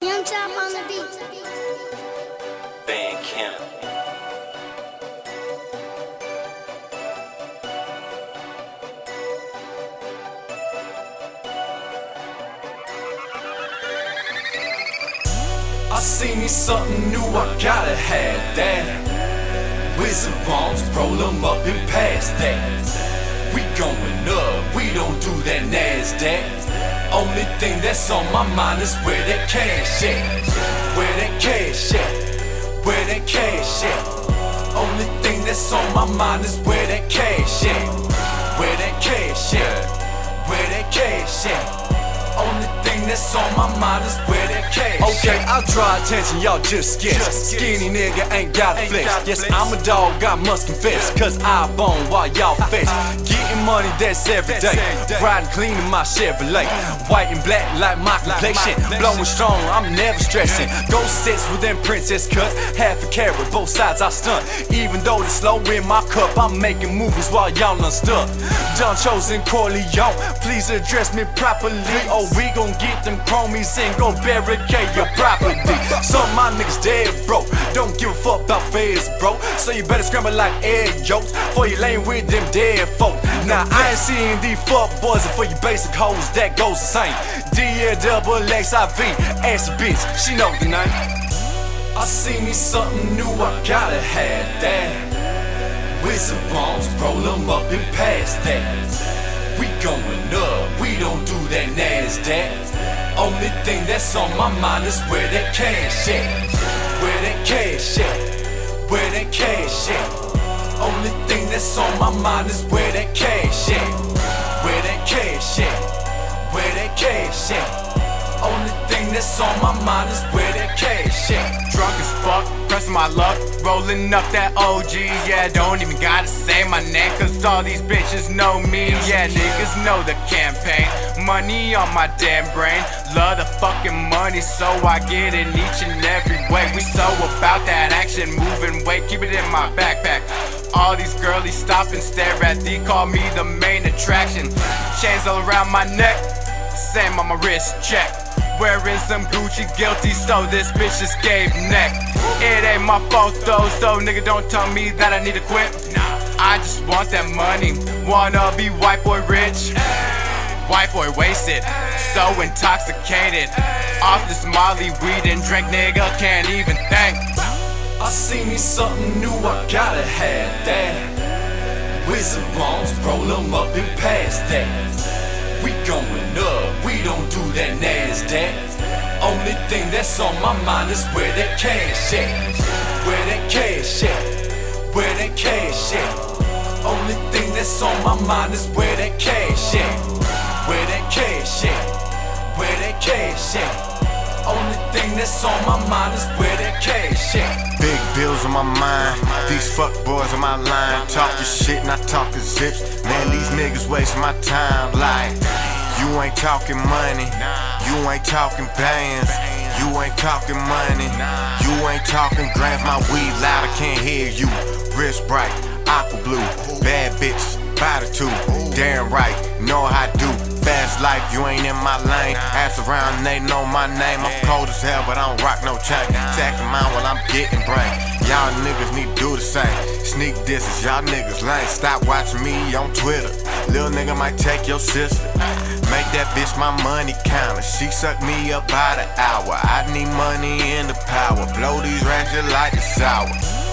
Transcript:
Young Chop on the beat. Bandcamp. I see me something new, I gotta have that. Wizard bombs, roll 'em up and pass that. We going up, we don't do that NASDAQ. Only thing that's on my mind is where that cash at. Where that cash at. Where that cash at. Only thing that's on my mind is where that cash at. Where that cash at. Where that cash at. Only thing that's on my mind is where that cash. Okay, I'll draw attention, y'all just guess. Skinny nigga ain't got a flex. Yes, I'm a dog, I must confess. Cause I bone while y'all fetch. Getting money, that's every day. Riding clean in my Chevrolet. White and black like my complexion. Blowing strong, I'm never stressing. Ghost sets with them princess cuts. Half a carrot, both sides I stunt. Even though it's slow in my cup, I'm making movies while y'all unstuck. John Chosen Corleone, please address me properly. Oh, we gon' get them chromies and go barricade your property. Some of my niggas dead broke, don't give a fuck about feds, bro. So you better scramble like egg yolks for you laying with them dead folk. Now I ain't seeing these fuck boys, and for you basic hoes that goes the same. DLXIV, ass bitch, she know the name. I see me something new, I gotta have that. Wizard bombs, roll 'em up and pass that. We going up, we don't do that NASDAQ. Only thing that's on my mind is where that cash at. Where that cash at. Where that cash at. Only thing that's on my mind is where that cash at. Where that cash at. Where that cash at. Only thing that's on my mind is where that cash at. Drunk as fuck, pressing my luck, rolling up that OG. Yeah, don't even gotta say my name, cause all these bitches know me. Yeah, niggas know the campaign. Money on my damn brain. Love the fucking money, so I get it each and every way. We so about that action, moving weight, keep it in my backpack. All these girlies stop and stare at thee, call me the main attraction. Chains all around my neck, same on my wrist, check. Wearing some Gucci guilty, so this bitch just gave neck. It ain't my fault though, so nigga don't tell me that I need to quit. I just want that money, wanna be white boy rich. White boy wasted, so intoxicated. Off this Molly weed and drink, nigga can't even think. I see me something new, I gotta have that. Wizard bombs, roll 'em up and pass that. We going up, we don't do that NASDAQ. Only thing that's on my mind is where that cash at. Where that cash at. Where that cash at. Only thing that's on my mind is where that cash at. Where that cash at. Where that cash at. Only thing that's on my mind is where that cash at. Big bills on my mind, these fuck boys on my line. Talking shit, not talking zips. Man, these niggas wasting my time. Like, you ain't talking money, you ain't talking bands, you ain't talking money, you ain't talking grams. My weed loud, I can't hear you. Wrist bright, aqua blue, bad bitch, body too. Damn right, know how I do. Fast life, you ain't in my lane. Ass around, they know my name. I'm cold as hell, but I don't rock no chain. Attacking mine while I'm getting brain. Y'all niggas need to do the same. Sneak disses, y'all niggas lame. Stop watching me on Twitter. Lil' nigga might take your sister. Make that bitch my money counter. She suck me up by the hour. I need money and the power. Blow these racks just like the sour.